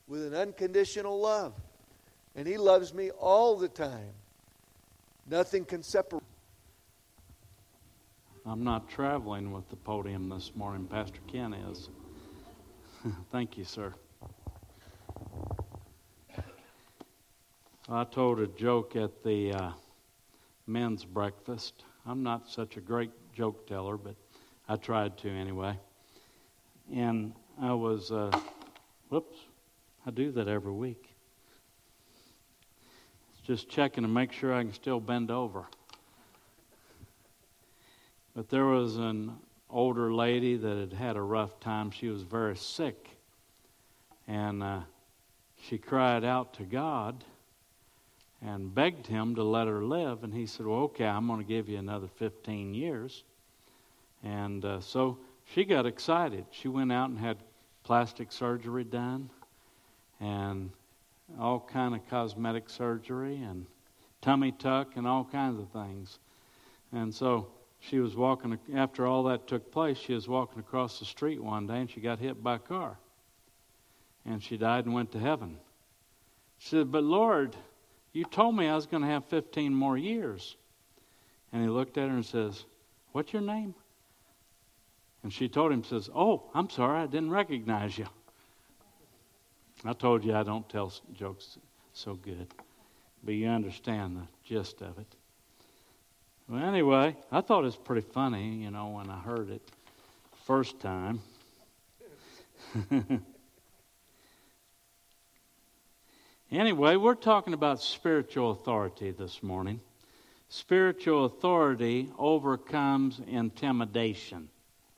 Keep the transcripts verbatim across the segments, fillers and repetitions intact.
with an unconditional love. And He loves me all the time. Nothing can separate. I'm not traveling with the podium this morning. Pastor Ken is. Thank you, sir. I told a joke at the uh, men's breakfast. I'm not such a great joke teller, but I tried to anyway. And I was, uh, whoops, I do that every week. Just checking to make sure I can still bend over. But there was an older lady that had had a rough time. She was very sick. And uh, she cried out to God and begged Him to let her live. And He said, well, okay, I'm going to give you another fifteen years. And uh, so she got excited. She went out and had plastic surgery done and all kind of cosmetic surgery and tummy tuck and all kinds of things. And so she was walking, after all that took place, she was walking across the street one day and she got hit by a car. And she died and went to heaven. She said, but Lord, you told me I was going to have fifteen more years. And He looked at her and says, what's your name? And she told him, says, oh, I'm sorry, I didn't recognize you. I told you I don't tell jokes so good. But you understand the gist of it. Well, anyway, I thought it was pretty funny, you know, when I heard it first time. Anyway, we're talking about spiritual authority this morning. Spiritual authority overcomes intimidation.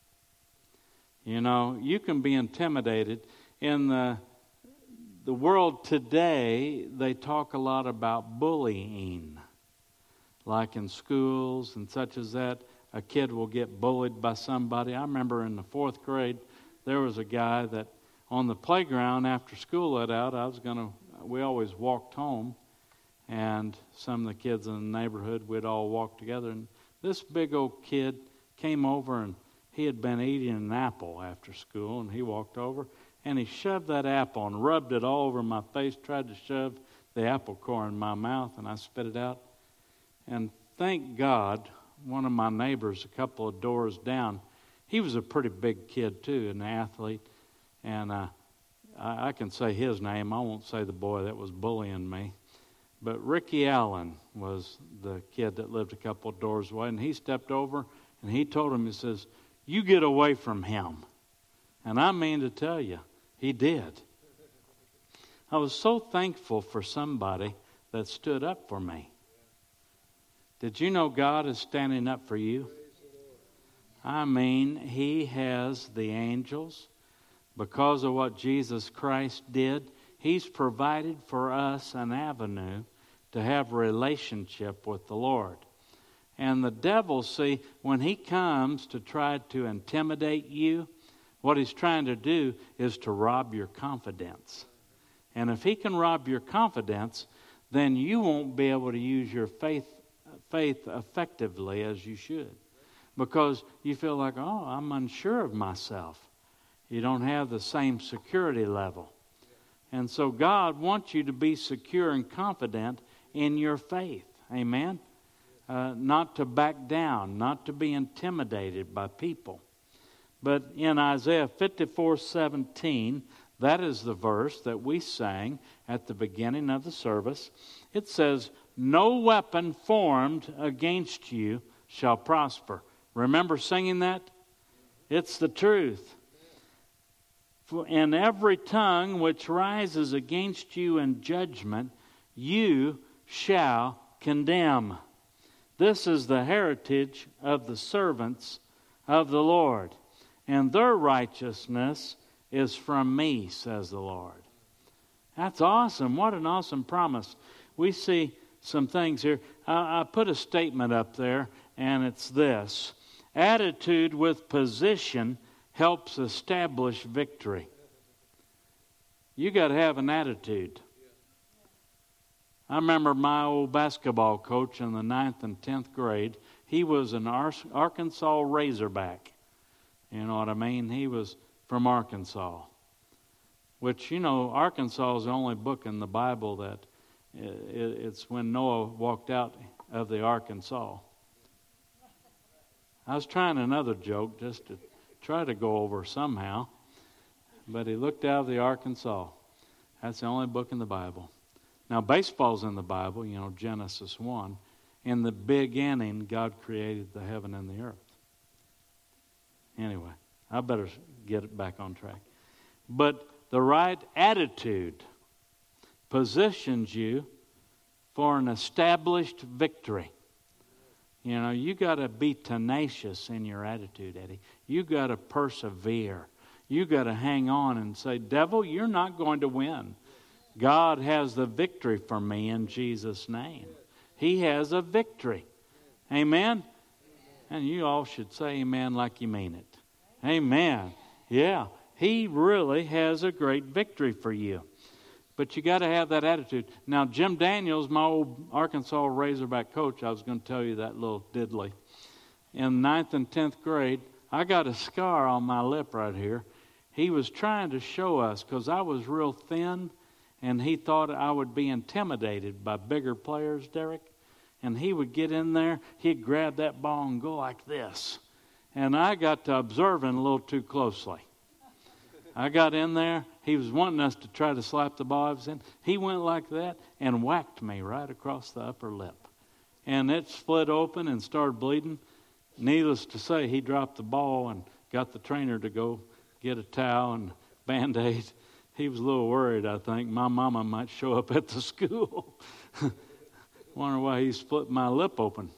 You know, you can be intimidated. In the the world today, they talk a lot about bullying. Like in schools and such as that, a kid will get bullied by somebody. I remember in the fourth grade, there was a guy that on the playground after school let out, I was going to, we always walked home, and some of the kids in the neighborhood, we'd all walk together, and this big old kid came over, and he had been eating an apple after school, and he walked over, and he shoved that apple and rubbed it all over my face, tried to shove the apple core in my mouth, and I spit it out. And thank God, one of my neighbors a couple of doors down, he was a pretty big kid too, an athlete, and uh, I, I can say his name. I won't say the boy that was bullying me. But Ricky Allen was the kid that lived a couple of doors away, and he stepped over, and he told him, he says, you get away from him. And I mean to tell you, he did. I was so thankful for somebody that stood up for me. Did you know God is standing up for you? I mean, He has the angels. Because of what Jesus Christ did, He's provided for us an avenue to have a relationship with the Lord. And the devil, see, when he comes to try to intimidate you, what he's trying to do is to rob your confidence. And if he can rob your confidence, then you won't be able to use your faith faith effectively as you should. Because you feel like, oh, I'm unsure of myself. You don't have the same security level. And so God wants you to be secure and confident in your faith. Amen? Uh, not to back down, not to be intimidated by people. But in Isaiah fifty-four seventeen, that is the verse that we sang at the beginning of the service. It says, no weapon formed against you shall prosper. Remember singing that? It's the truth. And every tongue which rises against you in judgment, you shall condemn. This is the heritage of the servants of the Lord, and their righteousness is from me, says the Lord. That's awesome. What an awesome promise. We see some things here. I, I put a statement up there, and it's this. Attitude with position helps establish victory. You got to have an attitude. I remember my old basketball coach in the ninth and tenth grade. He was an Arkansas Razorback. You know what I mean? He was from Arkansas. which, you know, Arkansas is the only book in the Bible that it's when Noah walked out of the Arkansas. I was trying another joke just to try to go over somehow, but he looked out of the Arkansas. That's the only book in the Bible. Now, baseball's in the Bible, you know, Genesis one. In the beginning, God created the heaven and the earth. Anyway, I better get it back on track. But the right attitude positions you for an established victory. You know, you got to be tenacious in your attitude, Eddie. You got to persevere. You got to hang on and say, devil, you're not going to win. God has the victory for me in Jesus' name. He has a victory. Amen? And you all should say amen like you mean it. Amen. Yeah, He really has a great victory for you. But you got to have that attitude. Now, Jim Daniels, my old Arkansas Razorback coach, I was going to tell you that little diddly. In ninth and tenth grade, I got a scar on my lip right here. He was trying to show us, because I was real thin, and he thought I would be intimidated by bigger players, Derek. And he would get in there, he'd grab that ball and go like this. And I got to observing a little too closely. I got in there. He was wanting us to try to slap the ball I was in. He went like that and whacked me right across the upper lip. And it split open and started bleeding. Needless to say, he dropped the ball and got the trainer to go get a towel and Band-Aid. He was a little worried, I think. My mama might show up at the school. Wonder why he split my lip open.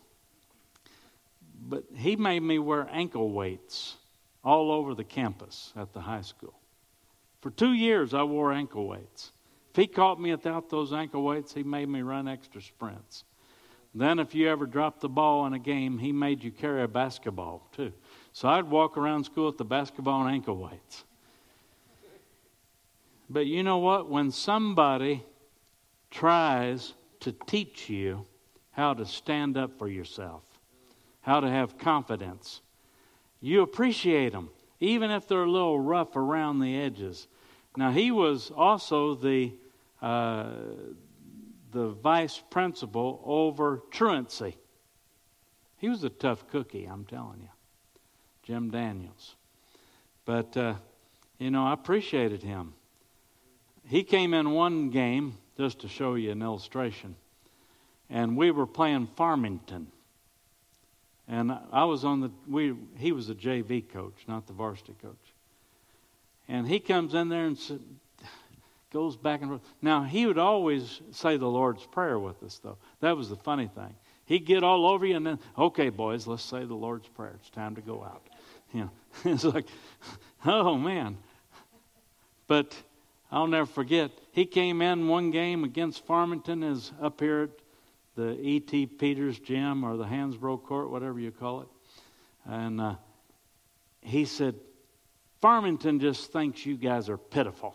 But he made me wear ankle weights all over the campus at the high school. For two years, I wore ankle weights. If he caught me without those ankle weights, he made me run extra sprints. Then if you ever dropped the ball in a game, he made you carry a basketball, too. So I'd walk around school with the basketball and ankle weights. But you know what? When somebody tries to teach you how to stand up for yourself, how to have confidence, you appreciate them, even if they're a little rough around the edges. Now, he was also the uh, the vice principal over truancy. He was a tough cookie, I'm telling you, Jim Daniels. But, uh, you know, I appreciated him. He came in one game, just to show you an illustration, and we were playing Farmington. And I was on the, we, he was a J V coach, not the varsity coach. And he comes in there and goes back and forth. Now, he would always say the Lord's Prayer with us, though. That was the funny thing. He'd get all over you and then, okay, boys, let's say the Lord's Prayer. It's time to go out. You know, it's like, oh, man. But I'll never forget, he came in one game against Farmington, is up here at the E T Peters Gym or the Hansbrough Court, whatever you call it. And uh, he said, Farmington just thinks you guys are pitiful.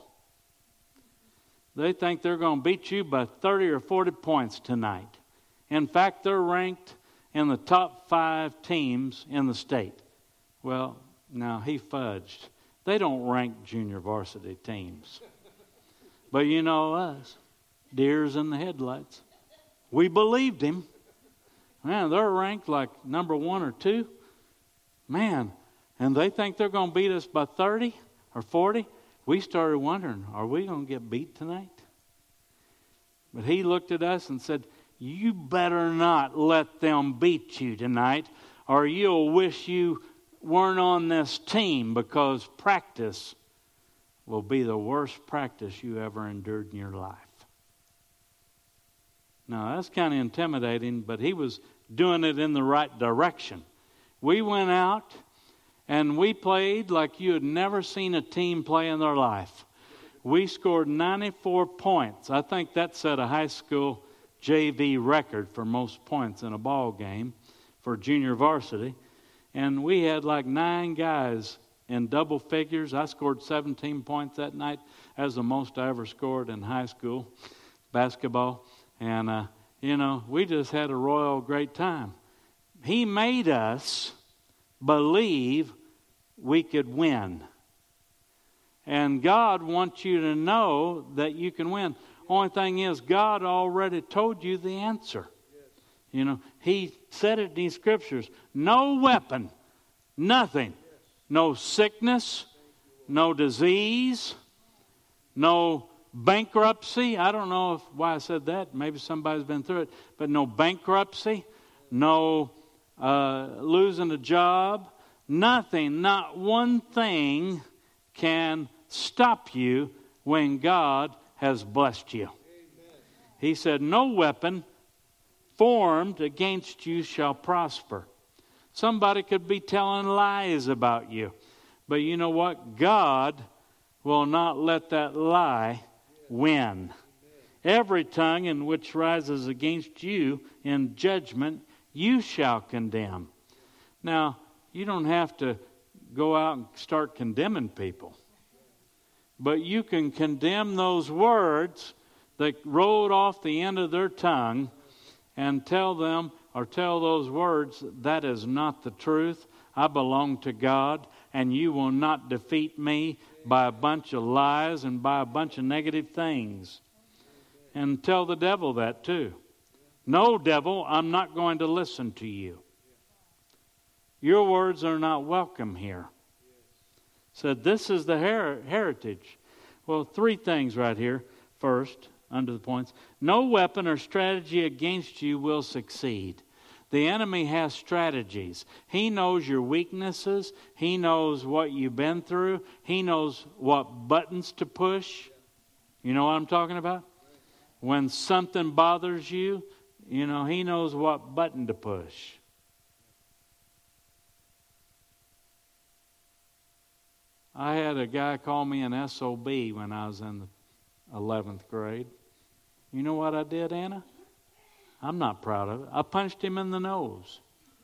They think they're going to beat you by thirty or forty points tonight. In fact, they're ranked in the top five teams in the state. Well, now he fudged. They don't rank junior varsity teams. But you know us, deers in the headlights. We believed him. Man, they're ranked like number one or two. Man, and they think they're going to beat us by thirty or forty. We started wondering, are we going to get beat tonight? But he looked at us and said, you better not let them beat you tonight, or you'll wish you weren't on this team, because practice will be the worst practice you ever endured in your life. Now, that's kind of intimidating, but he was doing it in the right direction. We went out and we played like you had never seen a team play in their life. We scored ninety-four points. I think that set a high school J V record for most points in a ball game for junior varsity. And we had like nine guys in double figures. I scored seventeen points that night. That was the most I ever scored in high school basketball. And, uh, you know, we just had a royal great time. He made us believe we could win. And God wants you to know that you can win. Only thing is, God already told you the answer. You know, He said it in these scriptures. No weapon, nothing, no sickness, no disease, no bankruptcy. I don't know if, why I said that. Maybe somebody's been through it. But no bankruptcy, no uh, losing a job, nothing, not one thing can stop you when God has blessed you. Amen. He said, no weapon formed against you shall prosper. Somebody could be telling lies about you. But you know what? God will not let that lie win. Every tongue in which rises against you in judgment, you shall condemn. Now, you don't have to go out and start condemning people. But you can condemn those words that rolled off the end of their tongue and tell them, or tell those words, that is not the truth. I belong to God, and you will not defeat me by a bunch of lies and by a bunch of negative things. And tell the devil that too. No, devil, I'm not going to listen to you. Your words are not welcome here. Said, this is the her- heritage. Well, three things right here. First, under the points. No weapon or strategy against you will succeed. The enemy has strategies. He knows your weaknesses. He knows what you've been through. He knows what buttons to push. You know what I'm talking about? When something bothers you, you know, he knows what button to push. I had a guy call me an S O B when I was in the eleventh grade. You know what I did, Anna? I'm not proud of it. I punched him in the nose.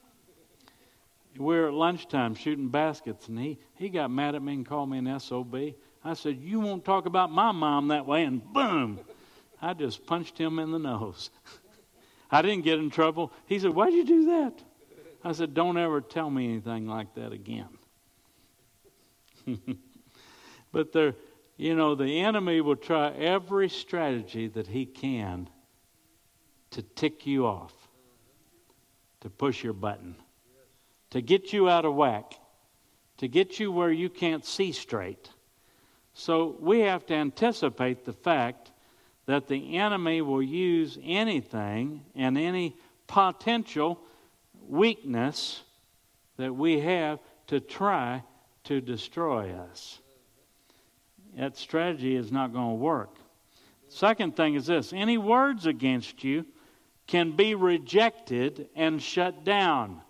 We were at lunchtime shooting baskets, and he, he got mad at me and called me an S O B. I said, you won't talk about my mom that way, and boom! I just punched him in the nose. I didn't get in trouble. He said, why'd you do that? I said, don't ever tell me anything like that again. But there, you know, the enemy will try every strategy that he can to tick you off, to push your button, to get you out of whack, to get you where you can't see straight. So we have to anticipate the fact that the enemy will use anything and any potential weakness that we have to try to destroy us. That strategy is not going to work. Second thing is this: any words against you can be rejected and shut down.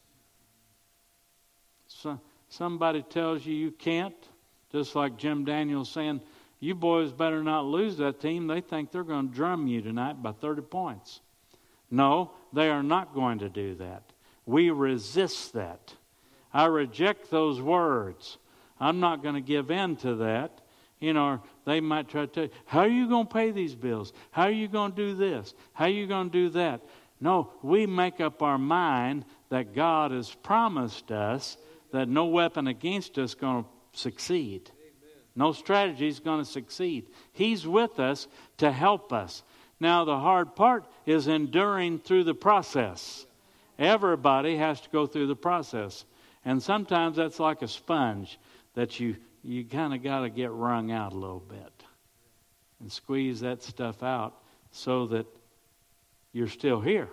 So, somebody tells you you can't, just like Jim Daniels saying, you boys better not lose that team. They think they're going to drum you tonight by thirty points. No, they are not going to do that. We resist that. I reject those words. I'm not going to give in to that. You know, they might try to tell you, how are you going to pay these bills? How are you going to do this? How are you going to do that? No, we make up our mind that God has promised us that no weapon against us is going to succeed. No strategy is going to succeed. He's with us to help us. Now, the hard part is enduring through the process. Everybody has to go through the process. And sometimes that's like a sponge that you, you kind of got to get wrung out a little bit and squeeze that stuff out so that you're still here.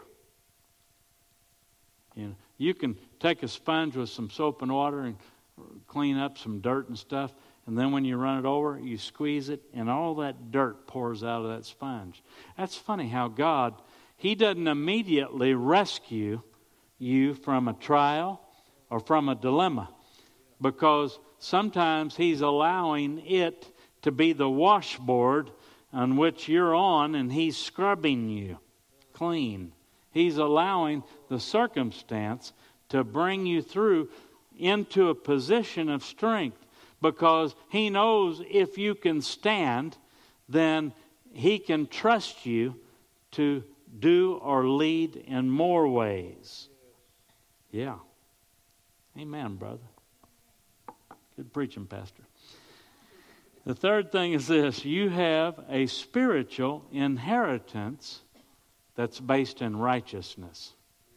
You know, you can take a sponge with some soap and water and clean up some dirt and stuff, and then when you run it over, you squeeze it, and all that dirt pours out of that sponge. That's funny how God, He doesn't immediately rescue you from a trial or from a dilemma, because sometimes He's allowing it to be the washboard on which you're on, and He's scrubbing you clean. He's allowing the circumstance to bring you through into a position of strength, because He knows if you can stand, then He can trust you to do or lead in more ways. Yeah. Amen, brother. Good preaching, Pastor. The third thing is this: you have a spiritual inheritance that's based in righteousness.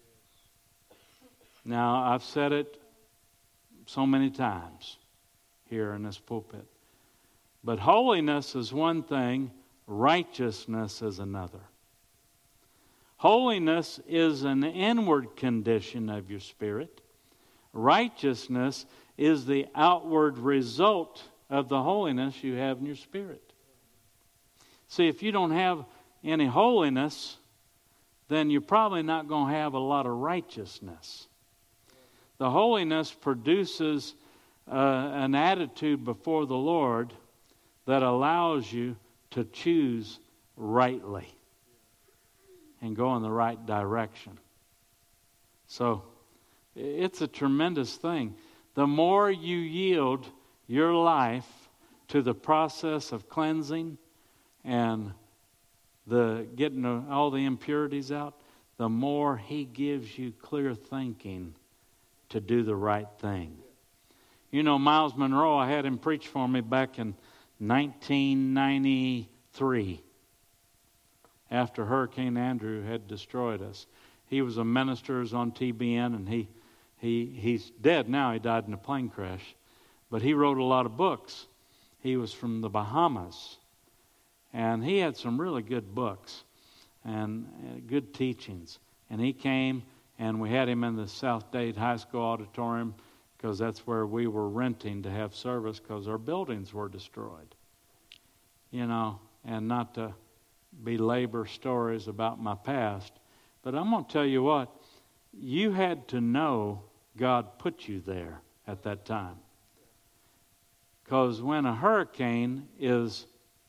Now, I've said it so many times here in this pulpit. But holiness is one thing, righteousness is another. Holiness is an inward condition of your spirit. Righteousness is the outward result of the holiness you have in your spirit. See, if you don't have any holiness, then you're probably not going to have a lot of righteousness. The holiness produces uh, an attitude before the Lord that allows you to choose rightly and go in the right direction. So, it's a tremendous thing. The more you yield your life to the process of cleansing and the getting all the impurities out, the more He gives you clear thinking to do the right thing. You know, Miles Monroe, I had him preach for me back in nineteen ninety-three after Hurricane Andrew had destroyed us. He was a minister, was on T B N, and he he he's dead now. He died in a plane crash. But he wrote a lot of books. He was from the Bahamas. And he had some really good books and uh, good teachings. And he came, and we had him in the South Dade High School auditorium because that's where we were renting to have service because our buildings were destroyed. You know, and not to belabor stories about my past, but I'm going to tell you what, you had to know God put you there at that time. Because when a hurricane is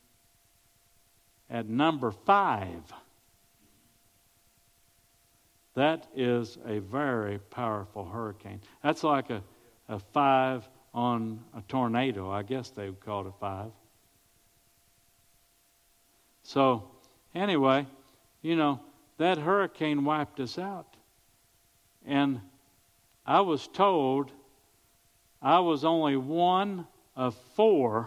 at number five, that is a very powerful hurricane. That's like a, a five on a tornado. I guess they would call it a five. So, anyway, you know, that hurricane wiped us out. And I was told I was only one of four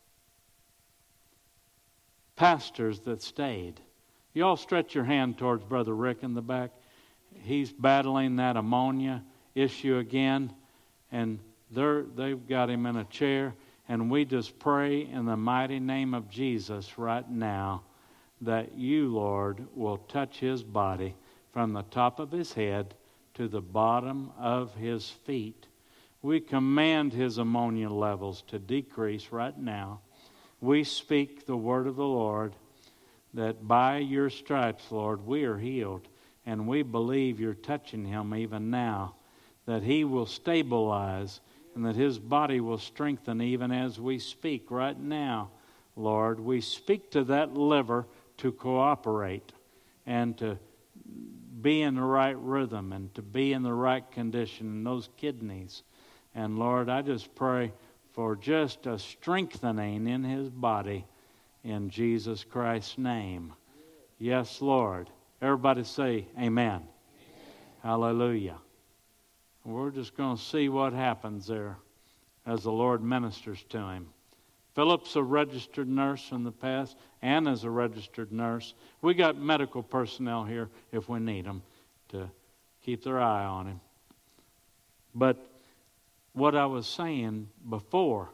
pastors that stayed. You all stretch your hand towards Brother Rick in the back. He's battling that ammonia issue again, and they're, they've got him in a chair, and we just pray in the mighty name of Jesus right now that you, Lord, will touch his body from the top of his head to the bottom of his feet. We command his ammonia levels to decrease right now. We speak the word of the Lord that by your stripes, Lord, we are healed. And we believe you're touching him even now, that he will stabilize and that his body will strengthen even as we speak right now, Lord. We speak to that liver to cooperate and to be in the right rhythm and to be in the right condition, and those kidneys. And Lord, I just pray for just a strengthening in his body in Jesus Christ's name. Yes, Lord. Everybody say amen. Amen. Hallelujah. We're just going to see what happens there as the Lord ministers to him. Philip's a registered nurse in the past. Anna's a registered nurse. We got medical personnel here if we need them to keep their eye on him. But what I was saying before,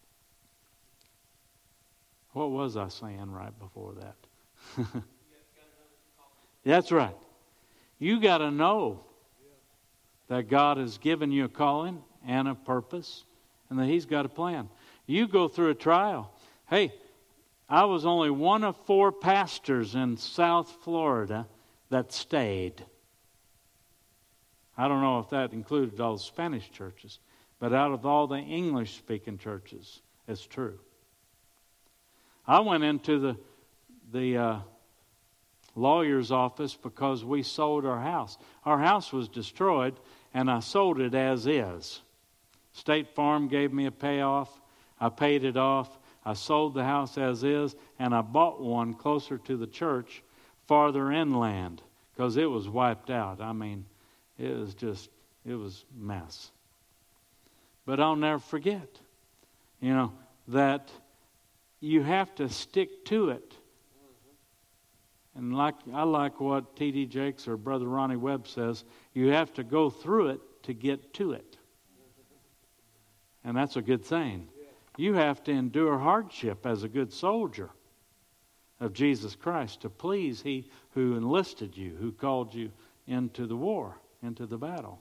what was I saying right before that? That's right. You got to know that God has given you a calling and a purpose and that he's got a plan. You go through a trial. Hey, I was only one of four pastors in South Florida that stayed. I don't know if that included all the Spanish churches, but out of all the English-speaking churches, it's true. I went into the the uh, lawyer's office because we sold our house. Our house was destroyed, and I sold it as is. State Farm gave me a payoff. I paid it off. I sold the house as is, and I bought one closer to the church, farther inland, because it was wiped out. I mean, it was just, it was a mess. But I'll never forget, you know, that you have to stick to it. And like I like what T D Jakes or Brother Ronnie Webb says, you have to go through it to get to it. And that's a good saying. You have to endure hardship as a good soldier of Jesus Christ to please He who enlisted you, who called you into the war, into the battle.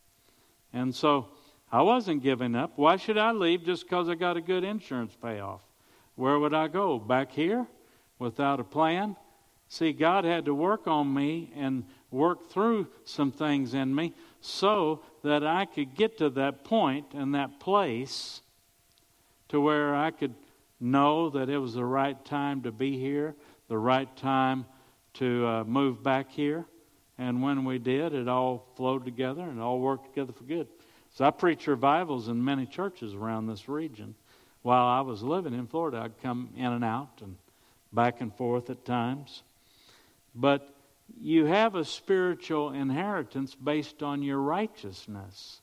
And so I wasn't giving up. Why should I leave just because I got a good insurance payoff? Where would I go? Back here without a plan? See, God had to work on me and work through some things in me so that I could get to that point and that place to where I could know that it was the right time to be here, the right time to uh, move back here. And when we did, it all flowed together and it all worked together for good. So I preached revivals in many churches around this region. While I was living in Florida, I'd come in and out and back and forth at times. But you have a spiritual inheritance based on your righteousness.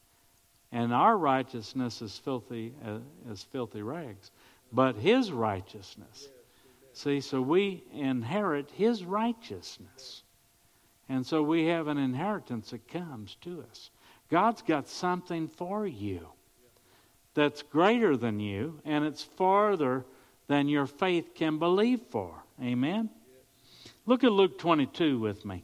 And our righteousness is filthy uh, as filthy rags. But His righteousness. See, so we inherit His righteousness. And so we have an inheritance that comes to us. God's got something for you that's greater than you, and it's farther than your faith can believe for. Amen? Look at Luke twenty-two with me.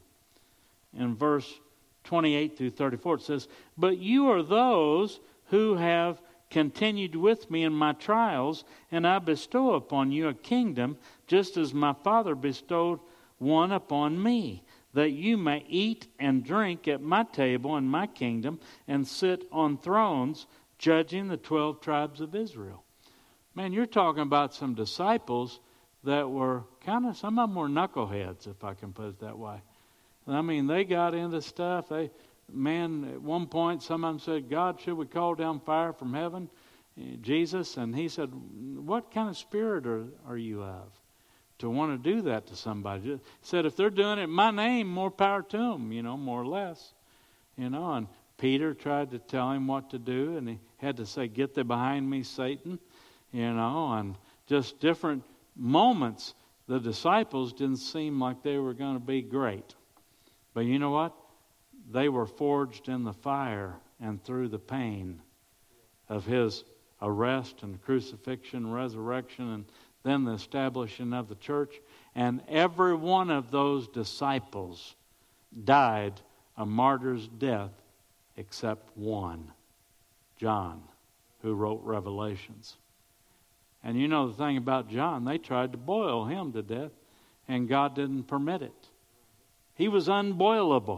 In verse twenty-eight through thirty-four, it says, "But you are those who have continued with me in my trials, and I bestow upon you a kingdom, just as my Father bestowed one upon me, that you may eat and drink at my table in my kingdom, and sit on thrones, judging the twelve tribes of Israel." Man, you're talking about some disciples that were kind of, some of them were knuckleheads, if I can put it that way. I mean, they got into stuff. They, man, at one point, some of them said, "God, should we call down fire from heaven?" Jesus, and He said, "What kind of spirit are, are you of to want to do that to somebody?" He said, "If they're doing it in my name, more power to them," you know, more or less. You know, and Peter tried to tell him what to do, and he had to say, "Get thee behind me, Satan," you know, and just different moments. The disciples didn't seem like they were going to be great. But you know what? They were forged in the fire and through the pain of His arrest and crucifixion, resurrection, and then the establishing of the church. And every one of those disciples died a martyr's death except one, John, who wrote Revelations. And you know the thing about John, they tried to boil him to death, and God didn't permit it. He was unboilable,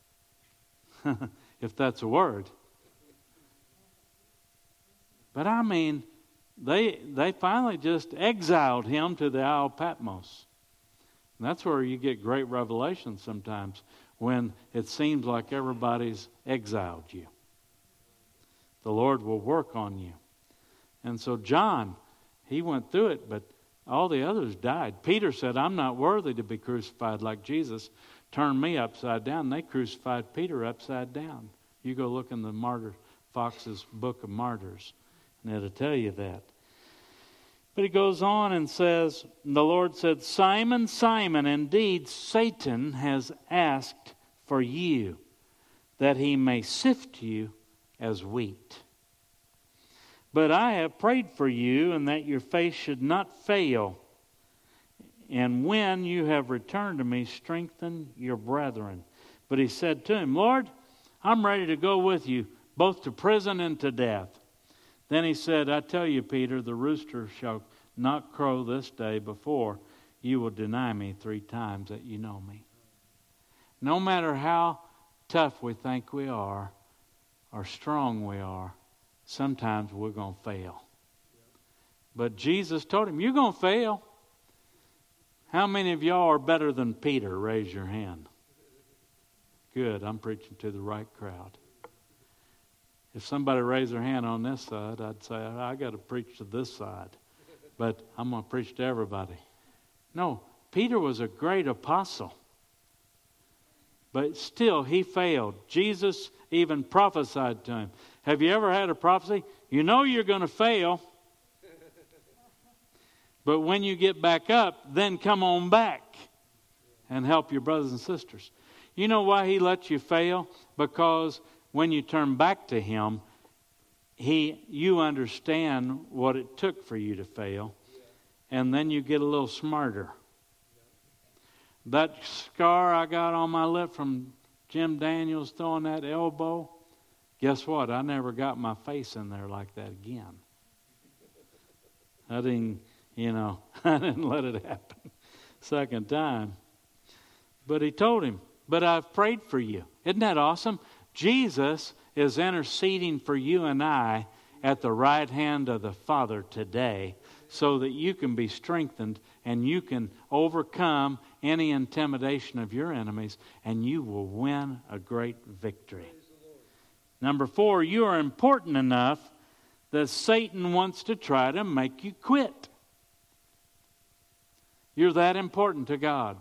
if that's a word. But I mean, they they finally just exiled him to the Isle of Patmos. And that's where you get great revelation sometimes, when it seems like everybody's exiled you. The Lord will work on you. And so John, he went through it, but all the others died. Peter said, "I'm not worthy to be crucified like Jesus. Turn me upside down." They crucified Peter upside down. You go look in the Martyr Fox's Book of Martyrs, and it'll tell you that. But he goes on and says, the Lord said, "Simon, Simon, indeed Satan has asked for you, that he may sift you as wheat. But I have prayed for you, and that your faith should not fail. And when you have returned to me, strengthen your brethren." But he said to him, "Lord, I'm ready to go with you, both to prison and to death." Then he said, "I tell you, Peter, the rooster shall not crow this day before you will deny me three times that you know me." No matter how tough we think we are, or strong we are, sometimes we're going to fail. But Jesus told him, "You're going to fail." How many of y'all are better than Peter? Raise your hand. Good, I'm preaching to the right crowd. If somebody raised their hand on this side, I'd say, I got to preach to this side. But I'm going to preach to everybody. No, Peter was a great apostle. But still, he failed. Jesus even prophesied to him. Have you ever had a prophecy? You know you're going to fail. But when you get back up, then come on back and help your brothers and sisters. You know why He lets you fail? Because when you turn back to Him, He, you understand what it took for you to fail, and then you get a little smarter. That scar I got on my lip from Jim Daniels throwing that elbow, guess what? I never got my face in there like that again. I didn't, you know, I didn't let it happen second time. But He told him, but I've prayed for you. Isn't that awesome? Jesus is interceding for you and I at the right hand of the Father today so that you can be strengthened and you can overcome any intimidation of your enemies and you will win a great victory. Number four, you are important enough that Satan wants to try to make you quit. You're that important to God.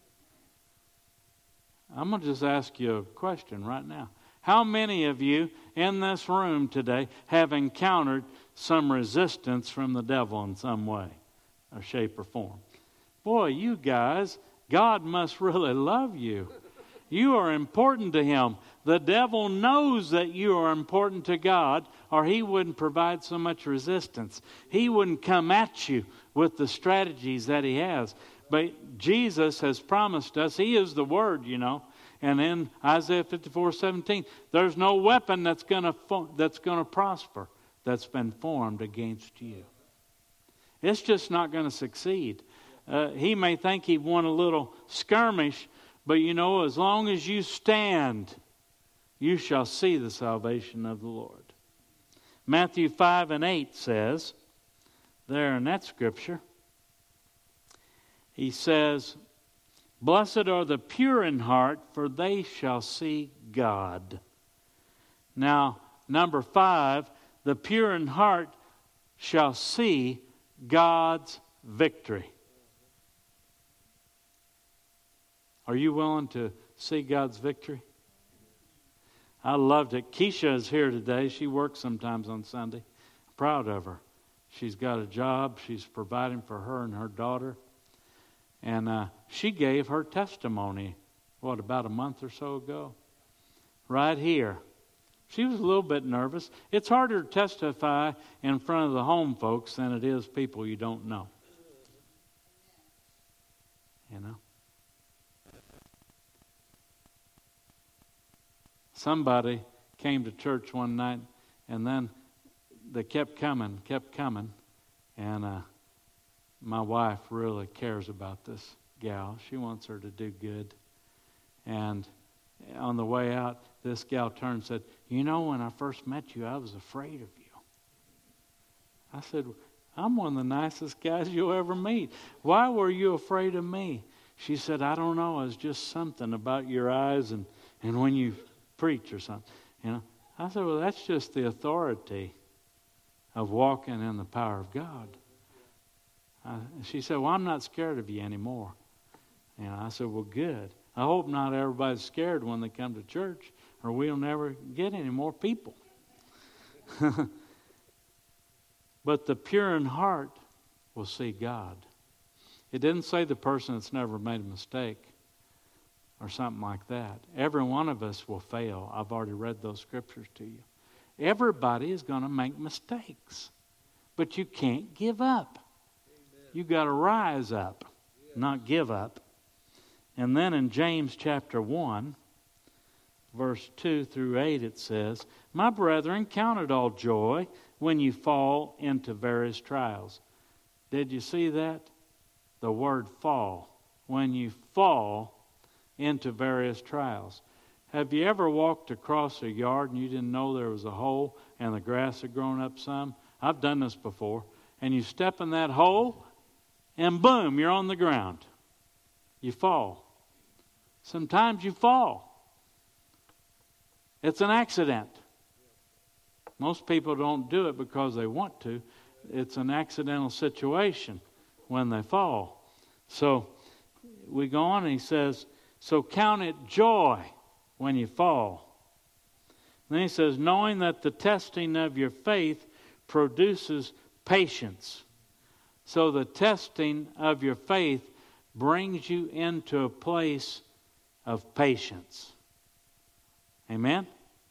I'm going to just ask you a question right now. How many of you in this room today have encountered some resistance from the devil in some way or shape or form? Boy, you guys, God must really love you. You are important to Him. The devil knows that you are important to God, or he wouldn't provide so much resistance. He wouldn't come at you with the strategies that he has. But Jesus has promised us, He is the Word, you know. And in Isaiah fifty-four seventeen, there's no weapon that's going to that's going to prosper that's been formed against you. It's just not going to succeed. Uh, he may think he won a little skirmish, but you know, as long as you stand, you shall see the salvation of the Lord. Matthew five and eight says, there in that scripture, He says, blessed are the pure in heart, for they shall see God. Now, number five, the pure in heart shall see God's victory. Are you willing to see God's victory? I loved it. Keisha is here today. She works sometimes on Sunday. I'm proud of her. She's got a job. She's providing for her and her daughter. And uh, she gave her testimony, what, about a month or so ago? Right here. She was a little bit nervous. It's harder to testify in front of the home folks than it is people you don't know. You know? Somebody came to church one night, and then they kept coming, kept coming, and uh, my wife really cares about this gal. She wants her to do good. And on the way out, this gal turned and said, you know, when I first met you, I was afraid of you. I said, I'm one of the nicest guys you'll ever meet. Why were you afraid of me? She said, I don't know. It's just something about your eyes and, and when you preach or something. You know, I said, well, that's just the authority of walking in the power of God. Uh, she said, well, I'm not scared of you anymore. And I said, well, good. I hope not everybody's scared when they come to church, or we'll never get any more people. But the pure in heart will see God. It didn't say the person that's never made a mistake or something like that. Every one of us will fail. I've already read those scriptures to you. Everybody is going to make mistakes, but you can't give up. You got to rise up, not give up. And then in James chapter one, verse two through eight, it says, my brethren, count it all joy when you fall into various trials. Did you see that? The word fall. When you fall into various trials. Have you ever walked across a yard and you didn't know there was a hole and the grass had grown up some? I've done this before. And you step in that hole and boom, you're on the ground. You fall. Sometimes you fall. It's an accident. Most people don't do it because they want to. It's an accidental situation when they fall. So we go on and he says, so count it joy when you fall. And then he says, knowing that the testing of your faith produces patience. So the testing of your faith brings you into a place of patience. Amen?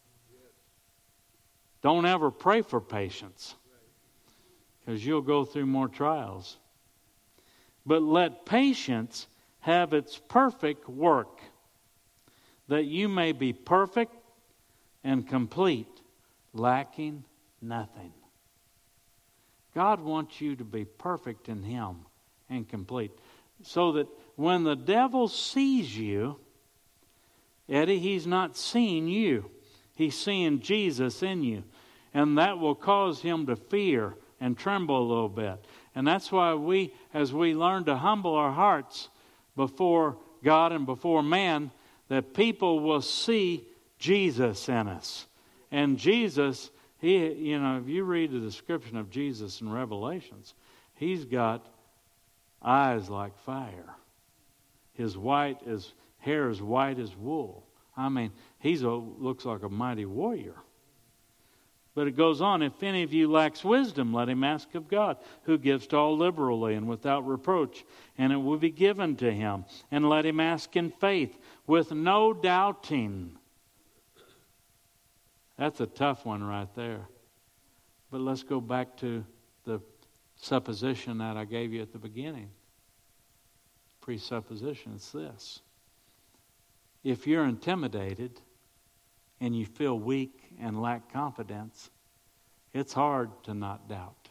Don't ever pray for patience, because you'll go through more trials. But let patience have its perfect work, that you may be perfect and complete, lacking nothing. God wants you to be perfect in Him and complete, so that when the devil sees you, Eddie, he's not seeing you. He's seeing Jesus in you. And that will cause him to fear and tremble a little bit. And that's why we, as we learn to humble our hearts before God and before man, that people will see Jesus in us. And Jesus, he, you know, if you read the description of Jesus in Revelations, he's got eyes like fire. His white is hair is white as wool. I mean, he looks like a mighty warrior. But it goes on, if any of you lacks wisdom, let him ask of God, who gives to all liberally and without reproach, and it will be given to him. And let him ask in faith, with no doubting. That's a tough one right there. But let's go back to the supposition that I gave you at the beginning. Presupposition is this. If you're intimidated and you feel weak and lack confidence, it's hard to not doubt.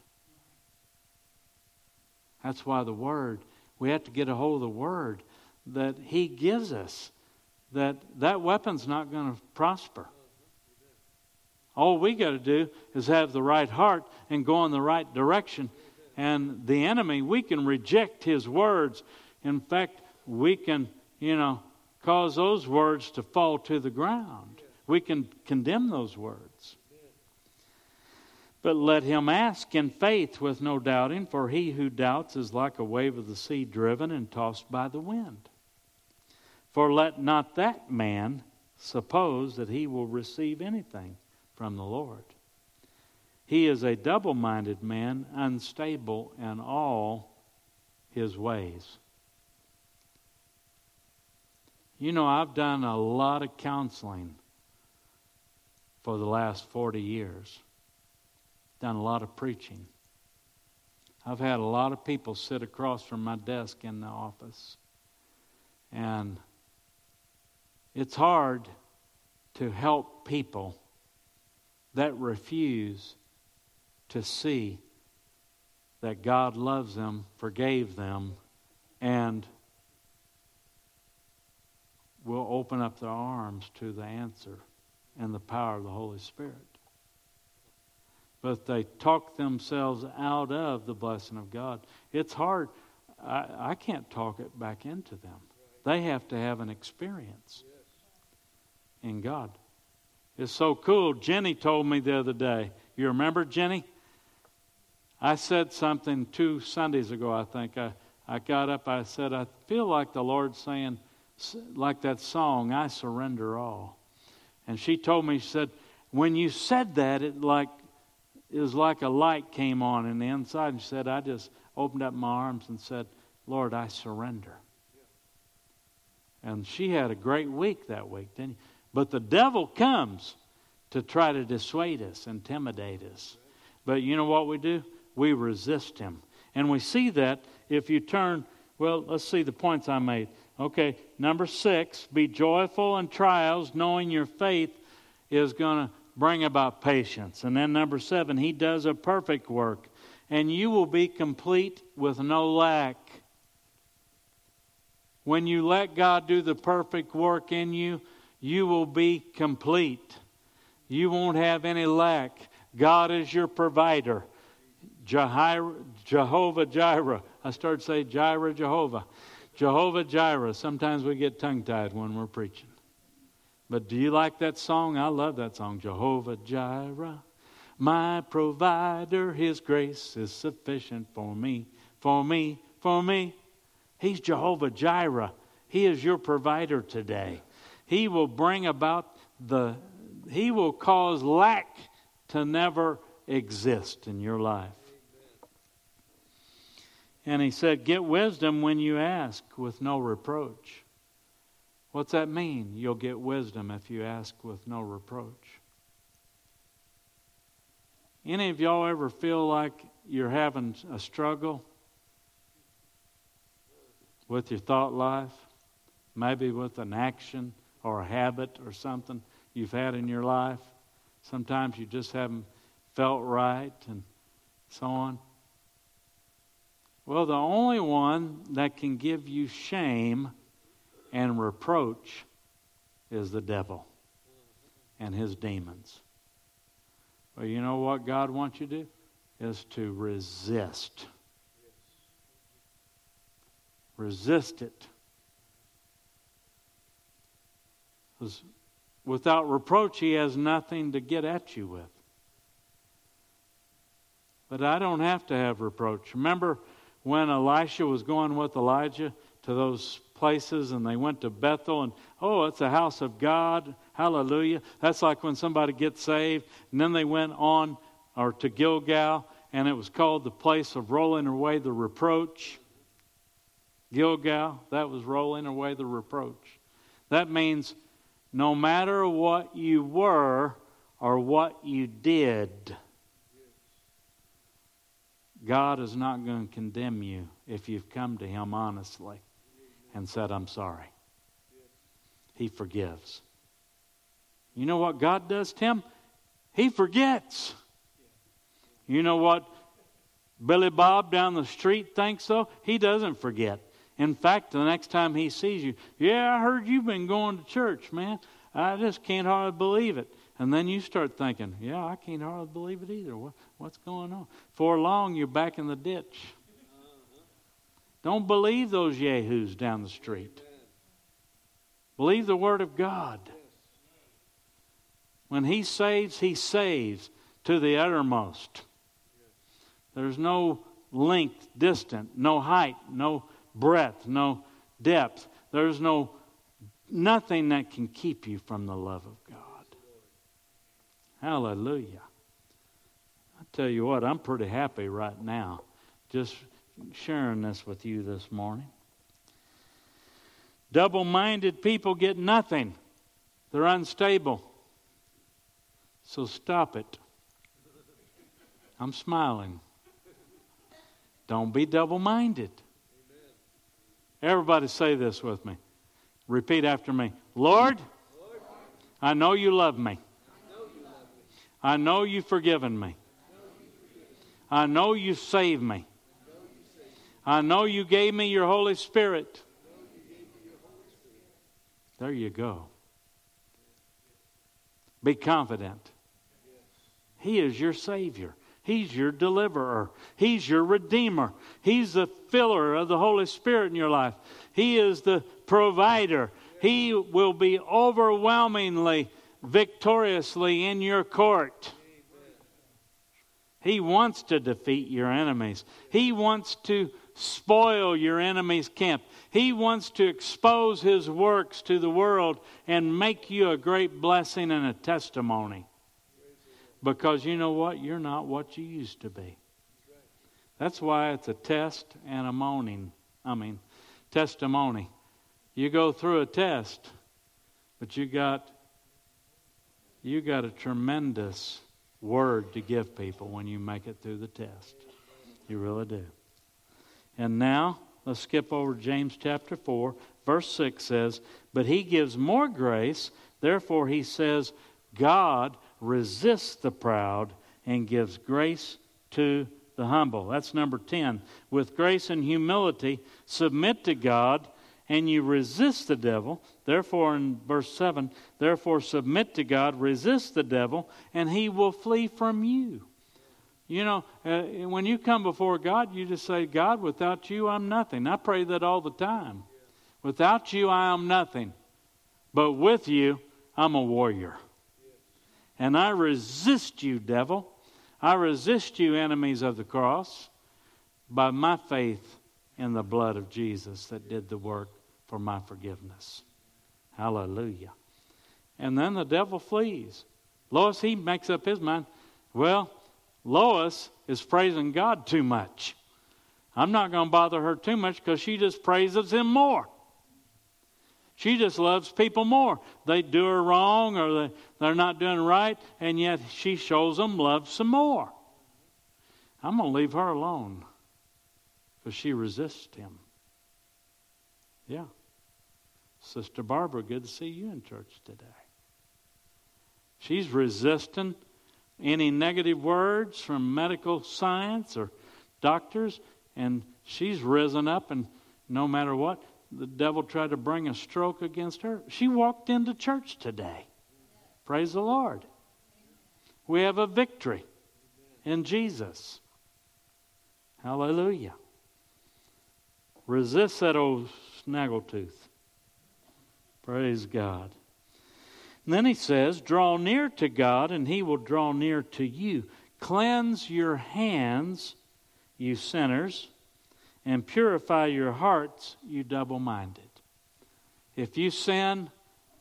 That's why the Word, we have to get a hold of the Word that He gives us, that that weapon's not going to prosper. All we got to do is have the right heart and go in the right direction. And the enemy, we can reject his words. In fact, we can, you know, cause those words to fall to the ground. We can condemn those words. But let him ask in faith with no doubting, for he who doubts is like a wave of the sea driven and tossed by the wind. For let not that man suppose that he will receive anything from the Lord. He is a double-minded man, unstable in all his ways. You know, I've done a lot of counseling for the last forty years. Done a lot of preaching. I've had a lot of people sit across from my desk in the office. And it's hard to help people that refuse to see that God loves them, forgave them, and will open up their arms to the answer and the power of the Holy Spirit. But they talk themselves out of the blessing of God. It's hard. I, I can't talk it back into them. They have to have an experience in God. It's so cool. Jenny told me the other day. You remember, Jenny? I said something two Sundays ago, I think. I, I got up, I said, I feel like the Lord's saying, like that song, I surrender all. And she told me, she said, when you said that, it like it was like a light came on in the inside. And she said, I just opened up my arms and said, Lord, I surrender. And she had a great week that week, didn't you? But the devil comes to try to dissuade us, intimidate us. But you know what we do? We resist him. And we see that if you turn, well, let's see the points I made. Okay, number six, be joyful in trials, knowing your faith is going to bring about patience. And then number seven, he does a perfect work, and you will be complete with no lack. When you let God do the perfect work in you, you will be complete. You won't have any lack. God is your provider. Jehovah Jireh. I started saying Jireh, Jehovah. Jehovah Jireh. Sometimes we get tongue-tied when we're preaching. But do you like that song? I love that song. Jehovah Jireh, my provider, his grace is sufficient for me, for me, for me. He's Jehovah Jireh. He is your provider today. He will bring about the, he will cause lack to never exist in your life. And he said, get wisdom when you ask with no reproach. What's that mean? You'll get wisdom if you ask with no reproach. Any of y'all ever feel like you're having a struggle with your thought life? Maybe with an action or a habit or something you've had in your life. Sometimes you just haven't felt right and so on. Well, the only one that can give you shame and reproach is the devil and his demons. Well, you know what God wants you to do? Is to resist. Resist it. Because without reproach, he has nothing to get at you with. But I don't have to have reproach. Remember when Elisha was going with Elijah to those places and they went to Bethel and, oh, it's a house of God. Hallelujah. That's like when somebody gets saved. And then they went on or to Gilgal and it was called the place of rolling away the reproach. Gilgal, that was rolling away the reproach. That means no matter what you were or what you did, God is not going to condemn you if you've come to Him honestly and said, I'm sorry. He forgives. You know what God does, Tim? He forgets. You know what Billy Bob down the street thinks though? He doesn't forget. In fact, the next time he sees you, yeah, I heard you've been going to church, man. I just can't hardly believe it. And then you start thinking, yeah, I can't hardly believe it either. What, what's going on? For long, you're back in the ditch. Don't believe those yahoos down the street. Believe the Word of God. When He saves, He saves to the uttermost. There's no length, distant, no height, no breadth, no depth. There's no nothing that can keep you from the love of God. Hallelujah. I tell you what, I'm pretty happy right now just sharing this with you this morning. Double-minded people get nothing. They're unstable. So stop it. I'm smiling. Don't be double-minded. Everybody say this with me. Repeat after me. Lord, I know you love me. I know you've forgiven me. I know you saved me. I know you gave me your Holy Spirit. There you go. Be confident. He is your Savior. He's your deliverer. He's your Redeemer. He's the filler of the Holy Spirit in your life. He is the provider. He will be overwhelmingly, victoriously in your court. He wants to defeat your enemies. He wants to spoil your enemy's camp. He wants to expose His works to the world and make you a great blessing and a testimony. Because you know what? You're not what you used to be. That's why it's a test and a moaning. I mean, testimony. You go through a test, but you got you got a tremendous word to give people when you make it through the test. You really do. And now, let's skip over James chapter four. Verse six says, but He gives more grace. Therefore, He says, God resists the proud and gives grace to the humble. That's number ten. With grace and humility, submit to God, and you resist the devil. Therefore, in verse seven, therefore submit to God, resist the devil, and he will flee from you. You know, uh, when you come before God, you just say, God, without you, I'm nothing. I pray that all the time. Without you, I am nothing. But with you, I'm a warrior. And I resist you, devil. I resist you, enemies of the cross, by my faith in the blood of Jesus that did the work for my forgiveness. Hallelujah. And then the devil flees. Lois, he makes up his mind. Well, Lois is praising God too much. I'm not going to bother her too much because she just praises him more. She just loves people more. They do her wrong or they, they're not doing right, and yet she shows them love some more. I'm going to leave her alone because she resists him. Yeah. Sister Barbara, good to see you in church today. She's resisting any negative words from medical science or doctors, and she's risen up, and no matter what, the devil tried to bring a stroke against her. She walked into church today. Praise the Lord. We have a victory in Jesus. Hallelujah. Resist that old snaggletooth. Praise God. And then he says, draw near to God, and he will draw near to you. Cleanse your hands, you sinners, and purify your hearts, you double-minded. If you sin,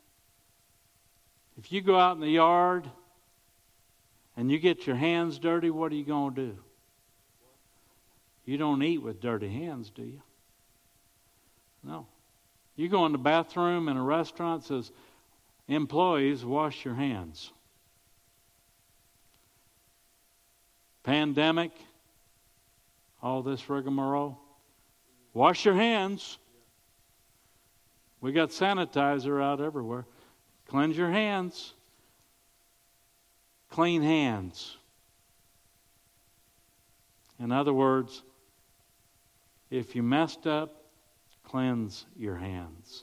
if you go out in the yard and you get your hands dirty, what are you going to do? You don't eat with dirty hands, do you? No. You go in the bathroom in a restaurant, it says, employees, wash your hands. Pandemic, all this rigmarole. Wash your hands. We got sanitizer out everywhere. Cleanse your hands. Clean hands. In other words, if you messed up, cleanse your hands.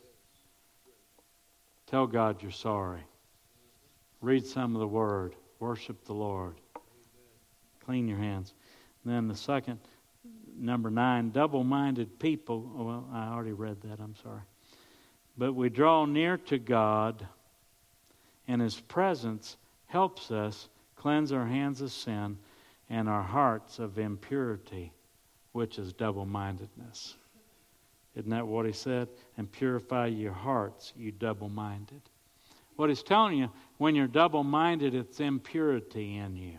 Tell God you're sorry. Read some of the Word. Worship the Lord. Clean your hands. And then the second, number nine, double-minded people. Well, I already read that. I'm sorry. But we draw near to God, and His presence helps us cleanse our hands of sin and our hearts of impurity, which is double-mindedness. Isn't that what he said? And purify your hearts, you double-minded. What he's telling you, when you're double-minded, it's impurity in you.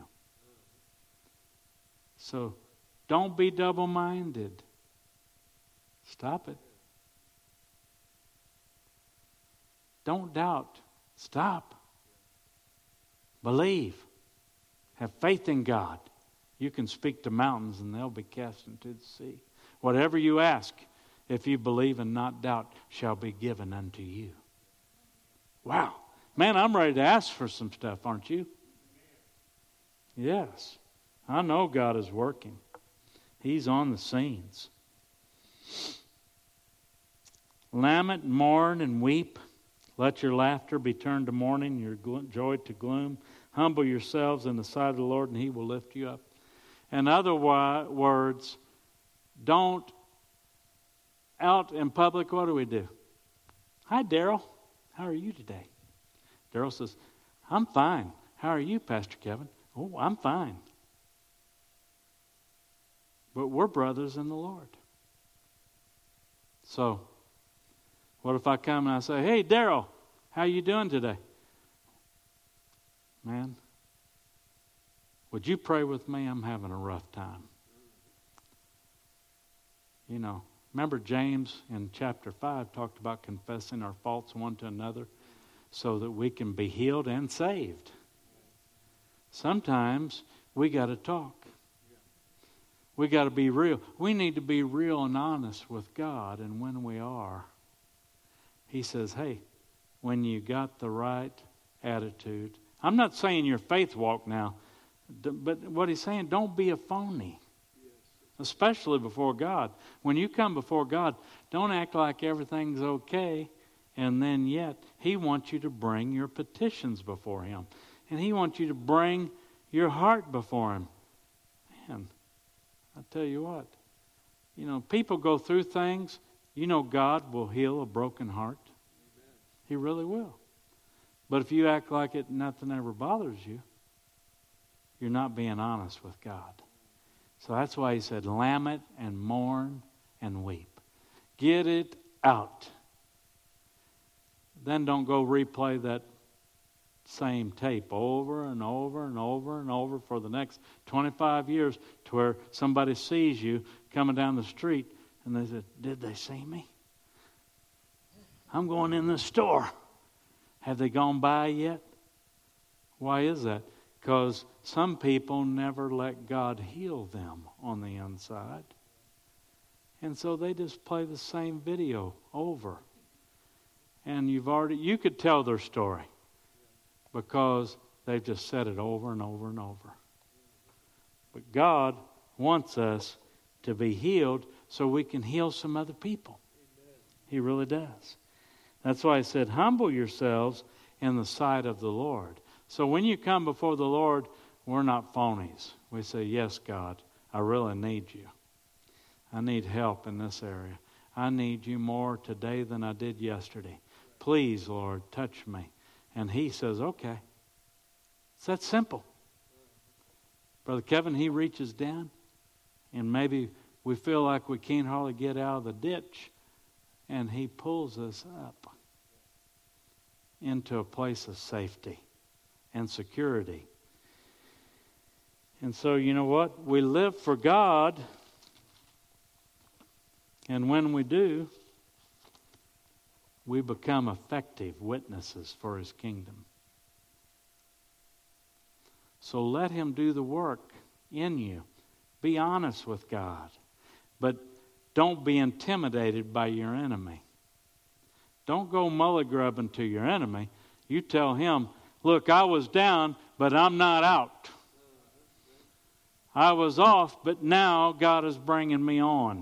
So don't be double-minded. Stop it. Don't doubt. Stop. Believe. Have faith in God. You can speak to mountains and they'll be cast into the sea. Whatever you ask, if you believe and not doubt, shall be given unto you. Wow. Man, I'm ready to ask for some stuff, aren't you? Yes. I know God is working. He's on the scenes. Lament, mourn, and weep. Let your laughter be turned to mourning, your joy to gloom. Humble yourselves in the sight of the Lord, and He will lift you up. In other words, don't out in public, what do we do? Hi, Daryl. How are you today? Daryl says, I'm fine. How are you, Pastor Kevin? Oh, I'm fine. But we're brothers in the Lord. So, what if I come and I say, hey, Daryl, how you doing today? Man, would you pray with me? I'm having a rough time. You know, remember James in chapter five talked about confessing our faults one to another so that we can be healed and saved. Sometimes we got to talk. We got to be real. We need to be real and honest with God, and when we are, He says, hey, when you got the right attitude, I'm not saying your faith walk now, but what He's saying, don't be a phony. Especially before God. When you come before God, don't act like everything's okay, and then yet He wants you to bring your petitions before Him. And He wants you to bring your heart before Him. Man, I tell you what, you know, people go through things. You know God will heal a broken heart. Amen. He really will. But if you act like it, nothing ever bothers you, you're not being honest with God. So that's why He said, lament and mourn and weep. Get it out. Then don't go replay that same tape over and over and over and over for the next twenty-five years to where somebody sees you coming down the street, and they said, did they see me? I'm going in the store. Have they gone by yet? Why is that? Because some people never let God heal them on the inside. And so they just play the same video over. And you've already, you could tell their story because they've just said it over and over and over. But God wants us to be healed so we can heal some other people. He really does. That's why I said, humble yourselves in the sight of the Lord. So when you come before the Lord, we're not phonies. We say, yes, God, I really need you. I need help in this area. I need you more today than I did yesterday. Please, Lord, touch me. And he says, okay. It's that simple. Brother Kevin, he reaches down, and maybe we feel like we can't hardly get out of the ditch, and he pulls us up into a place of safety and security. And so, you know what? We live for God, and when we do, we become effective witnesses for his kingdom. So let him do the work in you. Be honest with God. But don't be intimidated by your enemy. Don't go mully-grubbing to your enemy. You tell him, look, I was down, but I'm not out. I was off, but now God is bringing me on.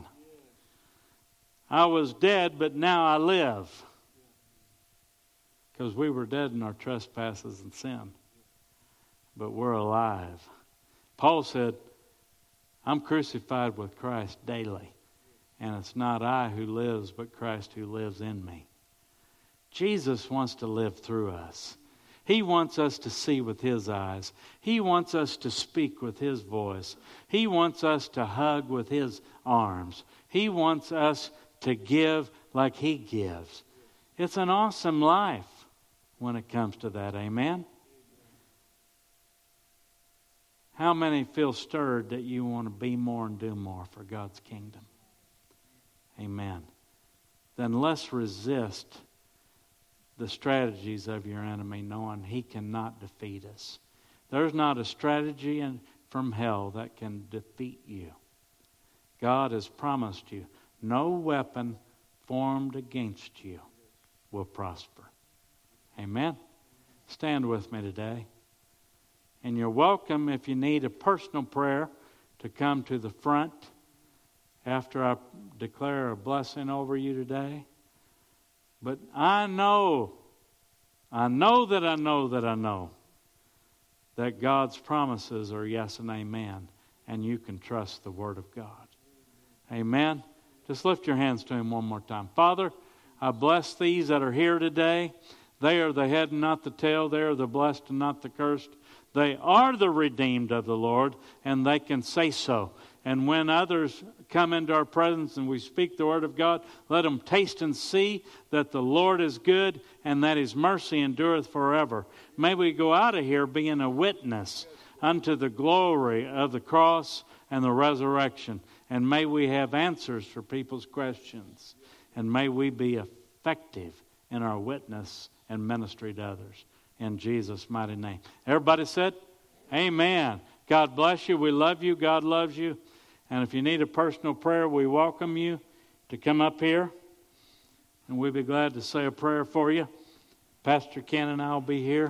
I was dead, but now I live. Because we were dead in our trespasses and sin. But we're alive. Paul said, I'm crucified with Christ daily. And it's not I who lives, but Christ who lives in me. Jesus wants to live through us. He wants us to see with his eyes. He wants us to speak with his voice. He wants us to hug with his arms. He wants us to give like he gives. It's an awesome life when it comes to that. Amen? How many feel stirred that you want to be more and do more for God's kingdom? Amen. Then let's resist the strategies of your enemy, knowing he cannot defeat us. There's not a strategy in, from hell that can defeat you. God has promised you, no weapon formed against you will prosper. Amen? Stand with me today. And you're welcome, if you need a personal prayer, to come to the front after I declare a blessing over you today. But I know, I know that I know that I know that God's promises are yes and amen, and you can trust the Word of God. Amen? Just lift your hands to him one more time. Father, I bless these that are here today. They are the head and not the tail. They are the blessed and not the cursed. They are the redeemed of the Lord, and they can say so. And when others come into our presence and we speak the word of God, let them taste and see that the Lord is good and that his mercy endureth forever. May we go out of here being a witness unto the glory of the cross and the resurrection. And may we have answers for people's questions. And may we be effective in our witness and ministry to others. In Jesus' mighty name. Everybody said, amen. God bless you. We love you. God loves you. And if you need a personal prayer, we welcome you to come up here. And we'll be glad to say a prayer for you. Pastor Ken and I will be here.